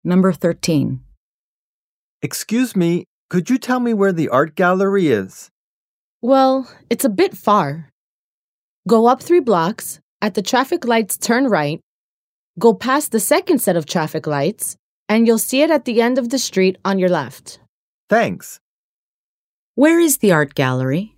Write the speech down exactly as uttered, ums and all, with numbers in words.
Number thirteen. Excuse me, could you tell me where the art gallery is? Well, it's a bit far. Go up three blocks, at the traffic lights turn right, go past the second set of traffic lights, and you'll see it at the end of the street on your left. Thanks. Where is the art gallery?